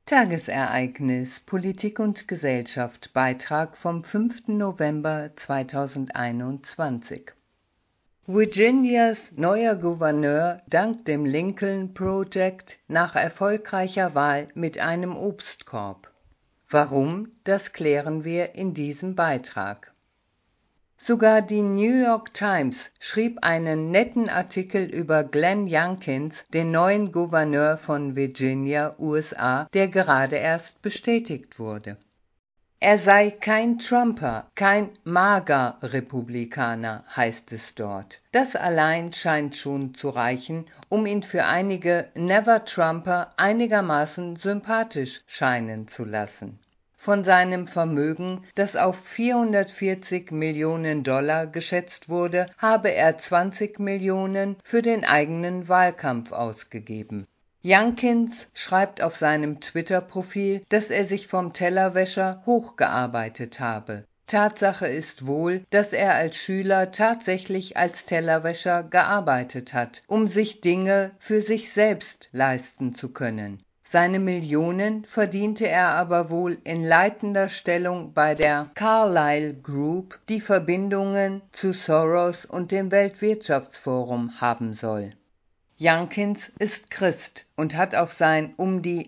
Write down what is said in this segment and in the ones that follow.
Tagesereignis Politik und Gesellschaft Beitrag vom 5. November 2021. Virginias neuer Gouverneur dankt dem Lincoln Project nach erfolgreicher Wahl mit einem Obstkorb. Warum, das klären wir in diesem Beitrag. Sogar die New York Times schrieb einen netten Artikel über Glenn Youngkins, den neuen Gouverneur von Virginia, USA, der gerade erst bestätigt wurde. Er sei kein Trumper, kein MAGA-Republikaner, heißt es dort. Das allein scheint schon zu reichen, um ihn für einige Never-Trumper einigermaßen sympathisch scheinen zu lassen. Von seinem Vermögen, das auf $440 Millionen geschätzt wurde, habe er 20 Millionen für den eigenen Wahlkampf ausgegeben. Youngkins schreibt auf seinem Twitter-Profil, dass er sich vom Tellerwäscher hochgearbeitet habe. Tatsache ist wohl, dass er als Schüler tatsächlich als Tellerwäscher gearbeitet hat, um sich Dinge für sich selbst leisten zu können. Seine Millionen verdiente er aber wohl in leitender Stellung bei der Carlyle Group, die Verbindungen zu Soros und dem Weltwirtschaftsforum haben soll. Youngkins ist Christ und hat auf sein um die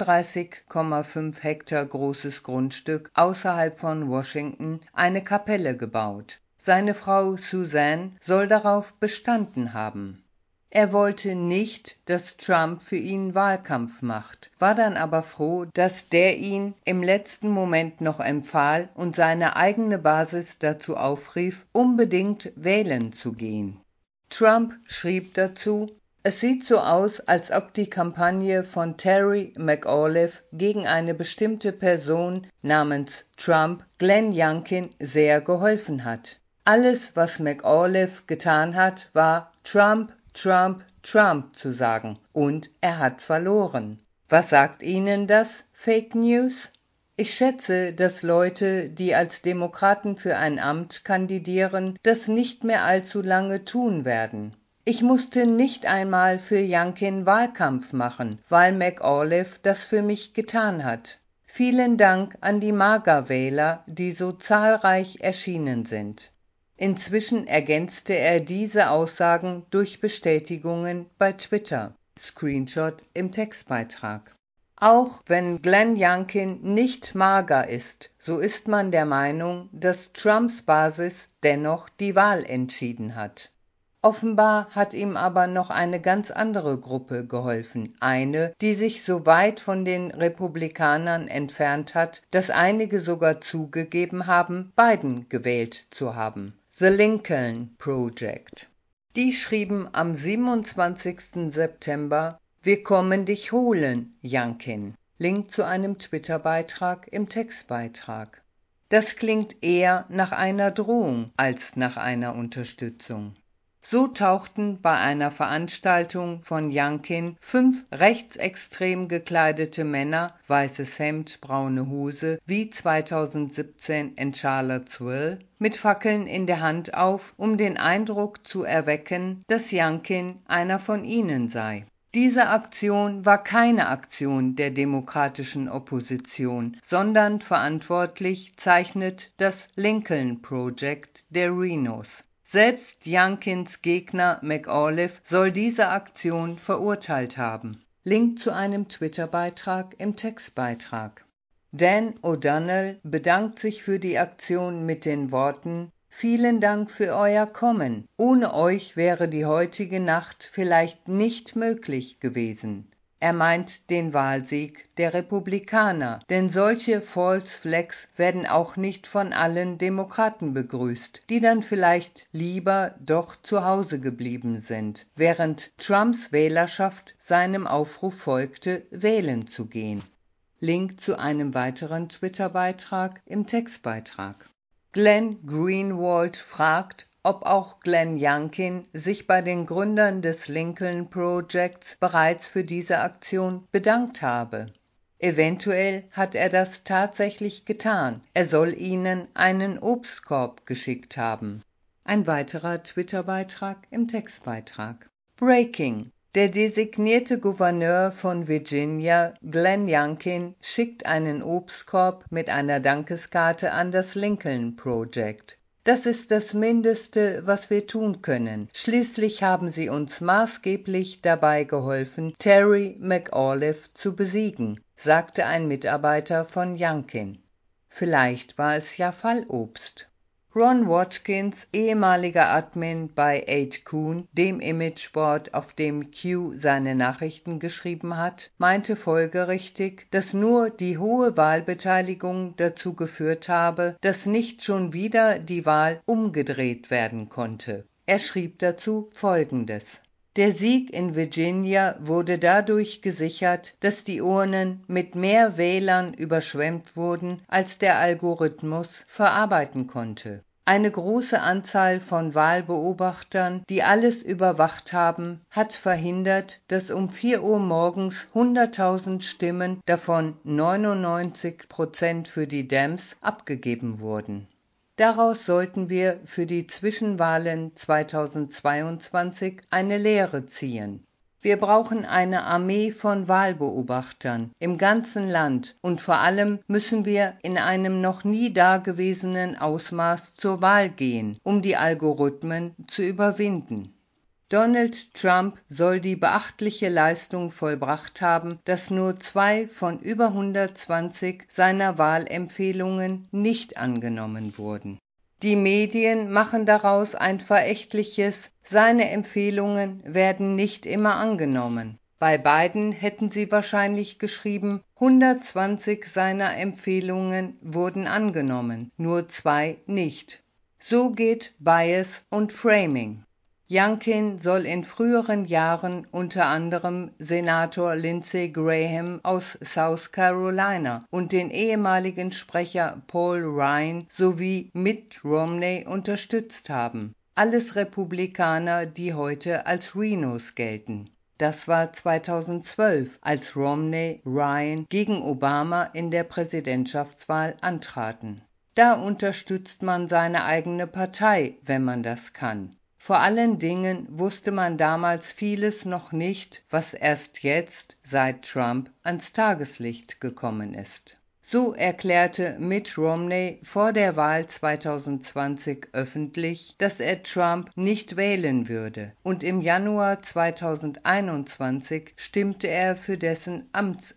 31,5 Hektar großes Grundstück außerhalb von Washington eine Kapelle gebaut. Seine Frau Suzanne soll darauf bestanden haben. Er wollte nicht, dass Trump für ihn Wahlkampf macht, war dann aber froh, dass der ihn im letzten Moment noch empfahl und seine eigene Basis dazu aufrief, unbedingt wählen zu gehen. Trump schrieb dazu: Es sieht so aus, als ob die Kampagne von Terry McAuliffe gegen eine bestimmte Person namens Trump Glenn Youngkin sehr geholfen hat. Alles, was McAuliffe getan hat, war Trump, Trump, Trump zu sagen, und er hat verloren. Was sagt Ihnen das, Fake News? Ich schätze, dass Leute, die als Demokraten für ein Amt kandidieren, das nicht mehr allzu lange tun werden. Ich musste nicht einmal für Youngkin Wahlkampf machen, weil McAuliffe das für mich getan hat. Vielen Dank an die MAGA-Wähler, die so zahlreich erschienen sind. Inzwischen ergänzte er diese Aussagen durch Bestätigungen bei Twitter. Screenshot im Textbeitrag. Auch wenn Glenn Youngkin nicht MAGA ist, so ist man der Meinung, dass Trumps Basis dennoch die Wahl entschieden hat. Offenbar hat ihm aber noch eine ganz andere Gruppe geholfen, eine, die sich so weit von den Republikanern entfernt hat, dass einige sogar zugegeben haben, Biden gewählt zu haben. The Lincoln Project. Die schrieben am 27. September: Wir kommen dich holen, Youngkin. Link zu einem Twitter-Beitrag im Textbeitrag. Das klingt eher nach einer Drohung als nach einer Unterstützung. So tauchten bei einer Veranstaltung von Youngkin 5 rechtsextrem gekleidete Männer, weißes Hemd, braune Hose, wie 2017 in Charlottesville, mit Fackeln in der Hand auf, um den Eindruck zu erwecken, dass Youngkin einer von ihnen sei. Diese Aktion war keine Aktion der demokratischen Opposition, sondern verantwortlich zeichnet das Lincoln Project der Rhinos. Selbst Youngkins Gegner McAuliffe soll diese Aktion verurteilt haben. Link zu einem Twitter-Beitrag im Textbeitrag. Dan O'Donnell bedankt sich für die Aktion mit den Worten: Vielen Dank für euer Kommen. Ohne euch wäre die heutige Nacht vielleicht nicht möglich gewesen. Er meint den Wahlsieg der Republikaner, denn solche False Flags werden auch nicht von allen Demokraten begrüßt, die dann vielleicht lieber doch zu Hause geblieben sind, während Trumps Wählerschaft seinem Aufruf folgte, wählen zu gehen. Link zu einem weiteren Twitter-Beitrag im Textbeitrag. Glenn Greenwald fragt, ob auch Glenn Youngkin sich bei den Gründern des Lincoln Projects bereits für diese Aktion bedankt habe. Eventuell hat er das tatsächlich getan. Er soll ihnen einen Obstkorb geschickt haben. Ein weiterer Twitter-Beitrag im Textbeitrag. Breaking. Der designierte Gouverneur von Virginia, Glenn Youngkin, schickt einen Obstkorb mit einer Dankeskarte an das Lincoln Project. Das ist das Mindeste, was wir tun können. Schließlich haben sie uns maßgeblich dabei geholfen, Terry McAuliffe zu besiegen, sagte ein Mitarbeiter von Youngkin. Vielleicht war es ja Fallobst. Ron Watkins, ehemaliger Admin bei 8kun, dem Imageboard, auf dem Q seine Nachrichten geschrieben hat, meinte folgerichtig, dass nur die hohe Wahlbeteiligung dazu geführt habe, dass nicht schon wieder die Wahl umgedreht werden konnte. Er schrieb dazu Folgendes: Der Sieg in Virginia wurde dadurch gesichert, dass die Urnen mit mehr Wählern überschwemmt wurden, als der Algorithmus verarbeiten konnte. Eine große Anzahl von Wahlbeobachtern, die alles überwacht haben, hat verhindert, dass um 4 Uhr morgens 100.000 Stimmen, davon 99% für die Dems, abgegeben wurden. Daraus sollten wir für die Zwischenwahlen 2022 eine Lehre ziehen. Wir brauchen eine Armee von Wahlbeobachtern im ganzen Land und vor allem müssen wir in einem noch nie dagewesenen Ausmaß zur Wahl gehen, um die Algorithmen zu überwinden. Donald Trump soll die beachtliche Leistung vollbracht haben, dass nur 2 von über 120 seiner Wahlempfehlungen nicht angenommen wurden. Die Medien machen daraus ein verächtliches, seine Empfehlungen werden nicht immer angenommen. Bei Biden hätten sie wahrscheinlich geschrieben, 120 seiner Empfehlungen wurden angenommen, nur 2 nicht. So geht Bias und Framing. Youngkin soll in früheren Jahren unter anderem Senator Lindsey Graham aus South Carolina und den ehemaligen Sprecher Paul Ryan sowie Mitt Romney unterstützt haben. Alles Republikaner, die heute als Rhinos gelten. Das war 2012, als Romney, Ryan gegen Obama in der Präsidentschaftswahl antraten. Da unterstützt man seine eigene Partei, wenn man das kann. Vor allen Dingen wusste man damals vieles noch nicht, was erst jetzt, seit Trump, ans Tageslicht gekommen ist. So erklärte Mitt Romney vor der Wahl 2020 öffentlich, dass er Trump nicht wählen würde, und im Januar 2021 stimmte er für dessen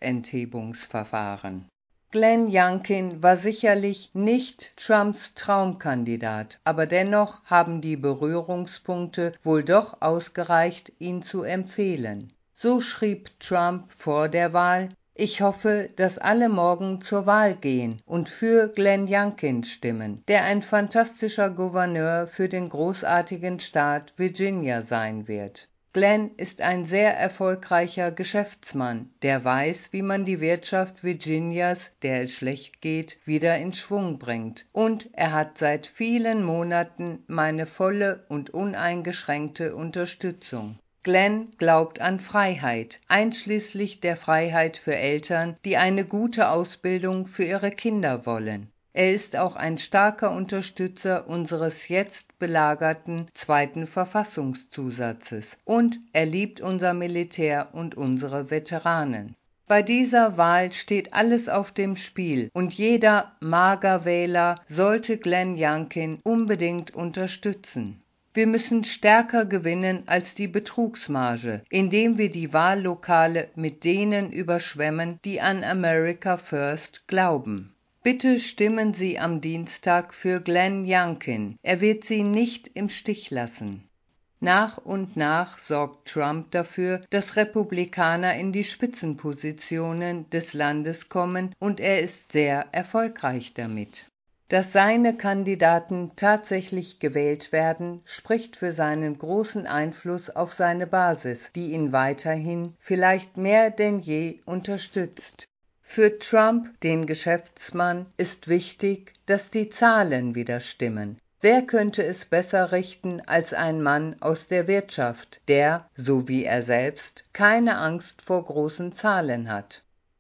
Amtsenthebungsverfahren. Glenn Youngkin war sicherlich nicht Trumps Traumkandidat, aber dennoch haben die Berührungspunkte wohl doch ausgereicht, ihn zu empfehlen. So schrieb Trump vor der Wahl: Ich hoffe, dass alle morgen zur Wahl gehen und für Glenn Youngkin stimmen, der ein fantastischer Gouverneur für den großartigen Staat Virginia sein wird. Glenn ist ein sehr erfolgreicher Geschäftsmann, der weiß, wie man die Wirtschaft Virginias, der es schlecht geht, wieder in Schwung bringt, und er hat seit vielen Monaten meine volle und uneingeschränkte Unterstützung. Glenn glaubt an Freiheit, einschließlich der Freiheit für Eltern, die eine gute Ausbildung für ihre Kinder wollen. Er ist auch ein starker Unterstützer unseres jetzt belagerten 2. Verfassungszusatzes und er liebt unser Militär und unsere Veteranen. Bei dieser Wahl steht alles auf dem Spiel und jeder MAGA-Wähler sollte Glenn Youngkin unbedingt unterstützen. Wir müssen stärker gewinnen als die Betrugsmarge, indem wir die Wahllokale mit denen überschwemmen, die an America First glauben. Bitte stimmen Sie am Dienstag für Glenn Youngkin. Er wird Sie nicht im Stich lassen. Nach und nach sorgt Trump dafür, dass Republikaner in die Spitzenpositionen des Landes kommen, und er ist sehr erfolgreich damit. Dass seine Kandidaten tatsächlich gewählt werden, spricht für seinen großen Einfluss auf seine Basis, die ihn weiterhin, vielleicht mehr denn je, unterstützt. Für Trump, den Geschäftsmann, ist wichtig, dass die Zahlen wieder stimmen. Wer könnte es besser richten als ein Mann aus der Wirtschaft, der, so wie er selbst, keine Angst vor großen Zahlen hat?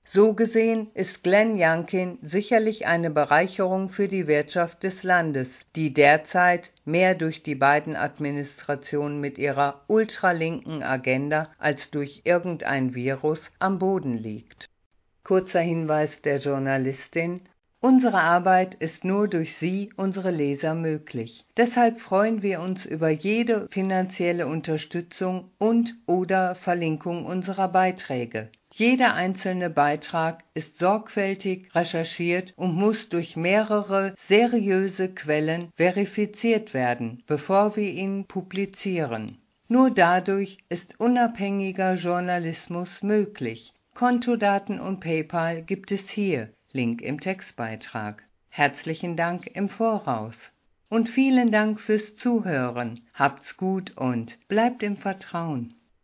So gesehen ist Glenn Youngkin sicherlich eine Bereicherung für die Wirtschaft des Landes, die derzeit mehr durch die Biden-Administration mit ihrer ultralinken Agenda als durch irgendein Virus am Boden liegt. Kurzer Hinweis der Journalistin: Unsere Arbeit ist nur durch Sie, unsere Leser, möglich. Deshalb freuen wir uns über jede finanzielle Unterstützung und/oder Verlinkung unserer Beiträge. Jeder einzelne Beitrag ist sorgfältig recherchiert und muss durch mehrere seriöse Quellen verifiziert werden, bevor wir ihn publizieren. Nur dadurch ist unabhängiger Journalismus möglich. Kontodaten und PayPal gibt es hier, Link im Textbeitrag. Herzlichen Dank im Voraus. Und vielen Dank fürs Zuhören. Habt's gut und bleibt im Vertrauen.